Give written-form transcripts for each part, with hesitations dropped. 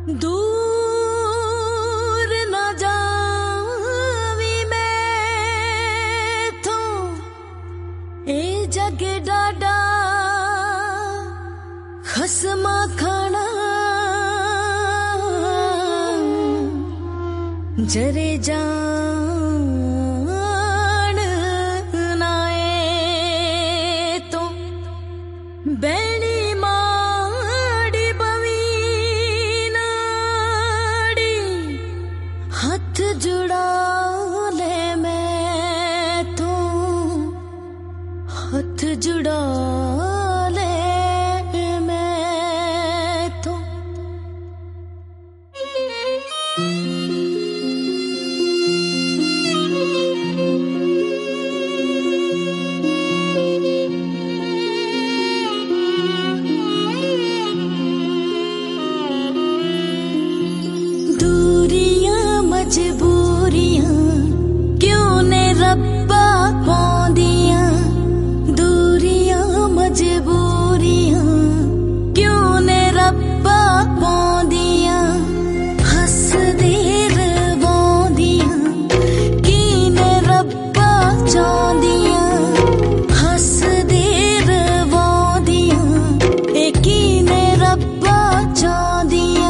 दूर न जावी मैथों ए जग डाडा खसमा खाना जरे जान नाए तो बैणी माड़ी बवी नाड़ी हाथ जुड़ा ले मैं तो हाथ जुड़ा ले मैं तो मजबूरियां क्यों ने रब्बा पौंदियां दूरियां मजबूरियां क्यों ने रब्बा पौंदियां हस दे रवांदियां की ने रब्बा चांदियां हस दे रवांदियां ए की ने रब्बा चांदियां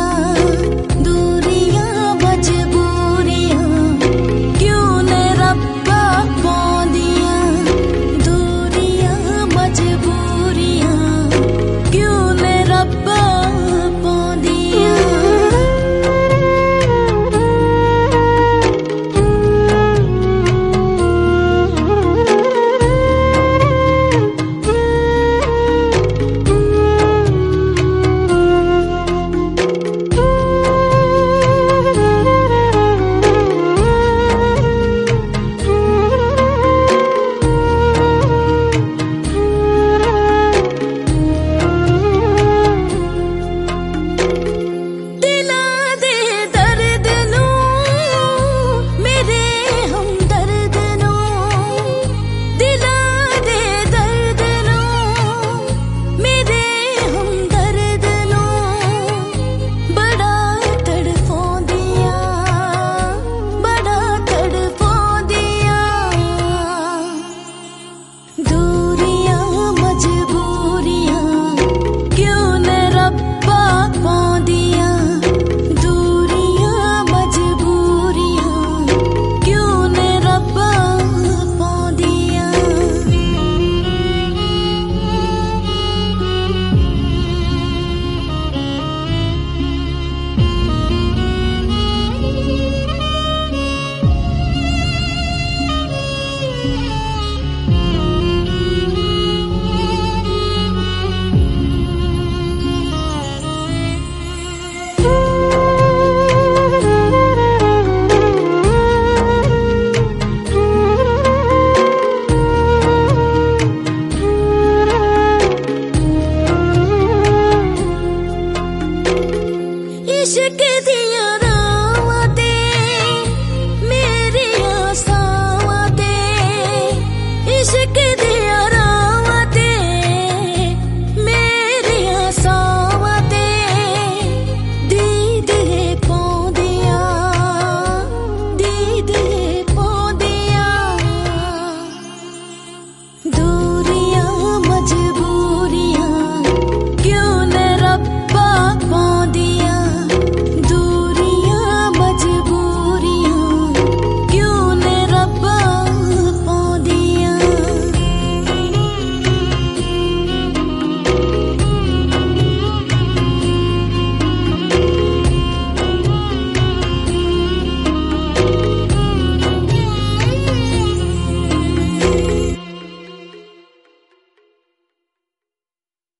इश्क दिया